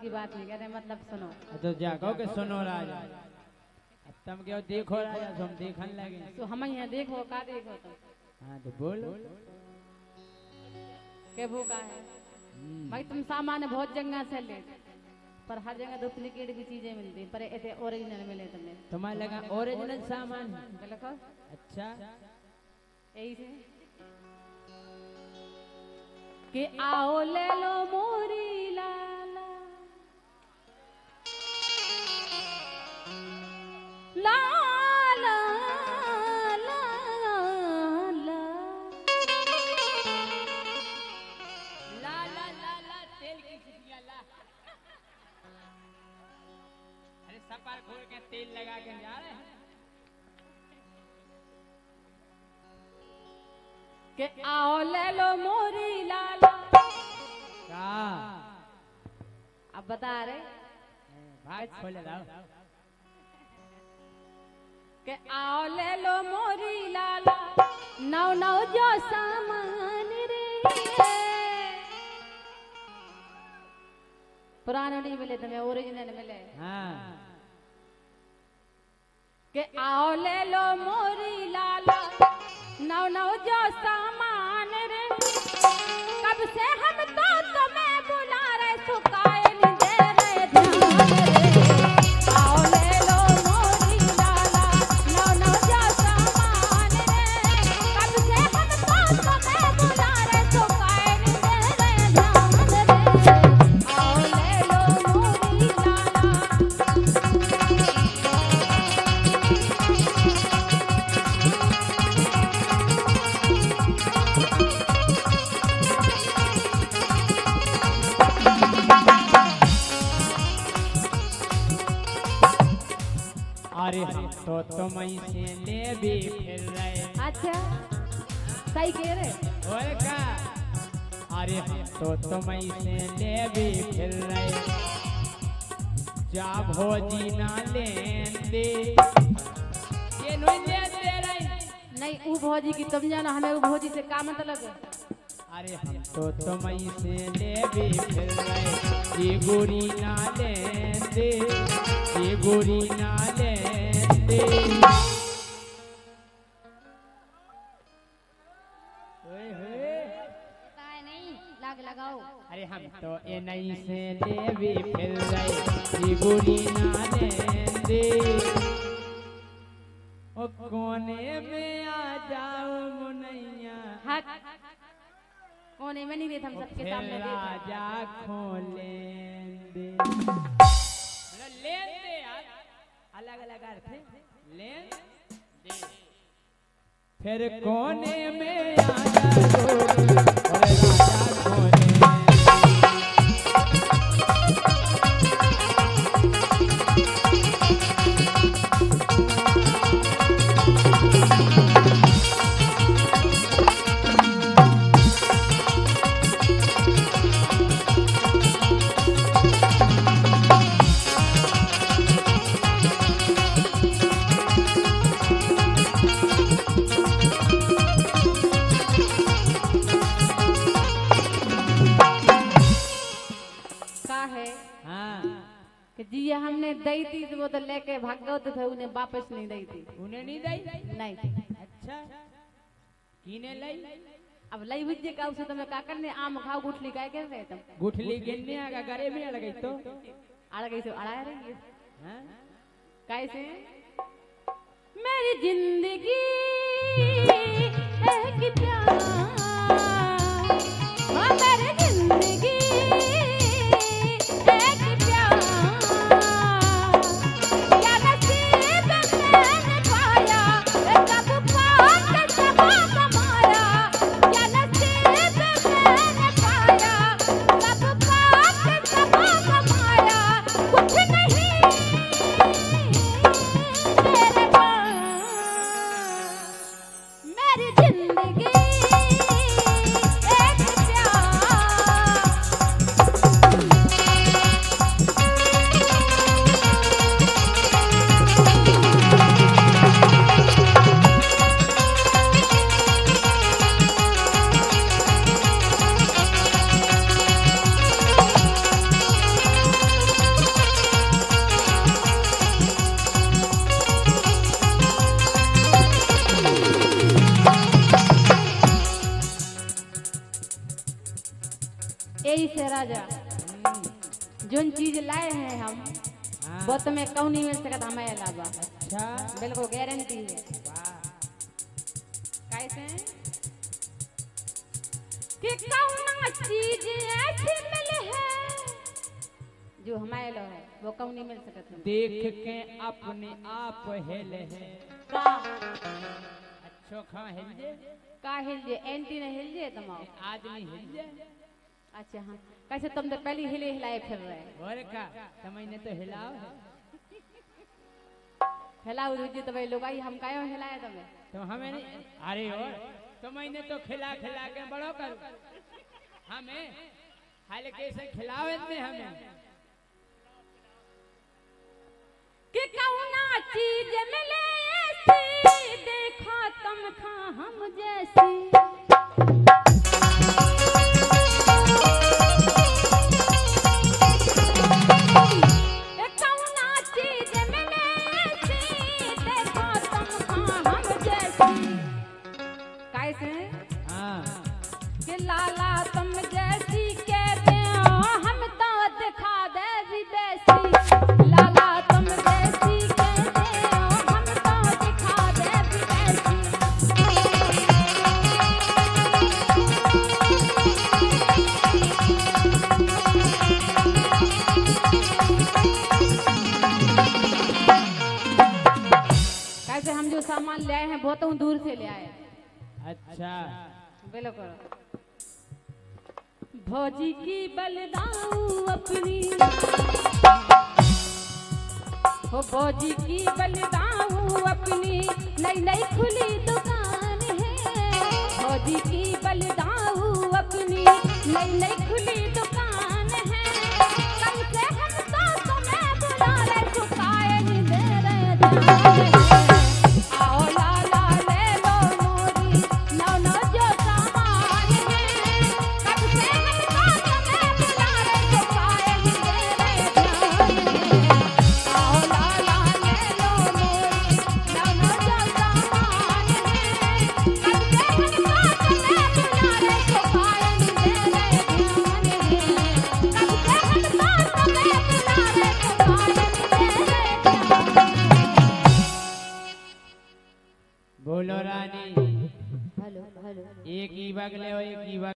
की बात नहीं कहते, मतलब सुनो। तो जाको के सुनो राजा, तुम क्यों देखो राजा, तुम देखने लगे तो हम यहाँ देखो का देखो तुम। हाँ तो बोलो के भूखा है भाई, तुम सामान बहुत जगह से ले, पर हर जगह डुप्लीकेट की चीजें मिलती, पर ऐसे ओरिजिनल मिले तुम्हें। तुम्हारे लगा ओरिजिनल सामान देखो अच्छा यही से कि आओ ले लो मोरी लाला लाला लाला ला ला तेल की चिटिया ला। अरे सपर खोल के तेल लगा के जा रहे हैं कि आओ ले लो मोरी लाला। का अब बता रहे भाग खोले लाओ कि आओ ले लो मोरी लाला, नौ नौ जो सामान रे। पुराने नहीं मिले तुम्हें, ओरिजिनल मिले। हाँ कि आओ ले लो मोरी लाला, नौ नौ जो सामान रे। कब से हम तो तुम्हें बुला रहे, सुकाए नहीं दे रहे ध्यान रे। आओ ले लो मोरी लाला, नौ नौ जो सामान रे। कब से हम तो तुम्हें बुला रहे, सुकाए नहीं दे रहे ध्यान रे। आओ ले लो मोरी लाला। अरे हम तो तुम से ले भी फिर रहे। अच्छा सही कह रहे। और का अरे हम तो तुम से ले भी फिर रहे। जा भोजी ना लेन दे, ये नहीं ले दे रहे। नहीं ऊ भौजी की तुम जाना, हमें ऊ भौजी से का मतलब है। अरे हम तो तुम से ले भी फिर रहे। ये गोरी ना लेन दे, ये गोरी ना लेन दे। ओए होए नहीं लाग लगाओ। अरे हम तो ये नहीं से ले भी फिर रहे। ये गोरी ना लेन दे। ओ कोने में आ जाओ मुनैया, हक कोने में नहीं देता, हम सबके सामने देता। राजा खोले दे। लेन दे यार, अलग अलग अर्थ है। लेन दे फिर कोने में आ जाओ और राजा खोले। कि जी हमने दी थी तो वो तो लेके भाग गए, तो फिर उन्हें वापस नहीं दी थी। उन्हें नहीं दी? नहीं। अच्छा किने लाई? अब लाई बुझे का उसे तुम्हें का करने, आम खाओ गुठली काय कर रहे तुम? गुठली गिनने आगा गरे में अड़ गई तो अड़ गई तो अड़ा रही है। हां कैसे? मेरी जिंदगी एक प्यार, हाँ मेरी जिंदगी मेरी जिंदगी राजा जोन चीज लाए हैं हम हाँ। वो तुम्हें कौन नहीं मिल सकता हमें अलावा। अच्छा बिल्कुल गारंटी है। वाह कैसे कि कौन चीज ऐसी मिले है जो हमारे लो है वो कौन नहीं मिल सकता। देख के अपने आप हिले है का अच्छो खा हिले का हिल जे एंटी ने हिल जे तुम आदमी हिले। अच्छा हाँ कैसे तुम तो पहले हिले हिलाए फिर रहे और का तमने तो हिलाओ है हिलाओ रुचि तो भाई लोग आई हम कायो हिलाए तुम्हें तो हमें नहीं। अरे और तमने तो खिला खिला के बड़ो करो हमें हाल कैसे खिलावे ने हमें कि कौना चीज मिले ऐसी देखा तुम खा हम जैसी। कौना चीज मिले ऐसी देखा तुम खा हम जैसी। कैसे हाँ कि लाला तुम जैसी कहते हो हम तो दिखा दे विदेशी। लाला तुम जैसी कहते हो हम तो दिखा दे विदेशी। कैसे हम जो सामान ले आए हैं बहुत दूर से ले आए। अच्छा बिल्कुल भौजी की बलदाऊ अपनी हो भौजी की बलदाऊ अपनी नई नई खुली दुकान है। भौजी की बलदाऊ अपनी नई नई खुली दुकान है। कल से हम तो तुम्हें बुला रहे चुकाए नहीं दे रहे ध्यान है। आओ लाला ले लो मोरी नौ नौ जो सामान है। कब से हम तो तुम्हें बुला रहे चुकाए नहीं दे रहे ध्यान है। आओ लाला ले लो मोरी नौ नौ जो सामान है। कब से हम तो तुम्हें बुला रहे चुकाए नहीं दे रहे ध्यान है। कब से हम तो तुम्हें बुला रहे चुकाए नहीं दे रहे ध्यान है। बोलो रानी हेलो हेलो एक ही बगले हो एक ही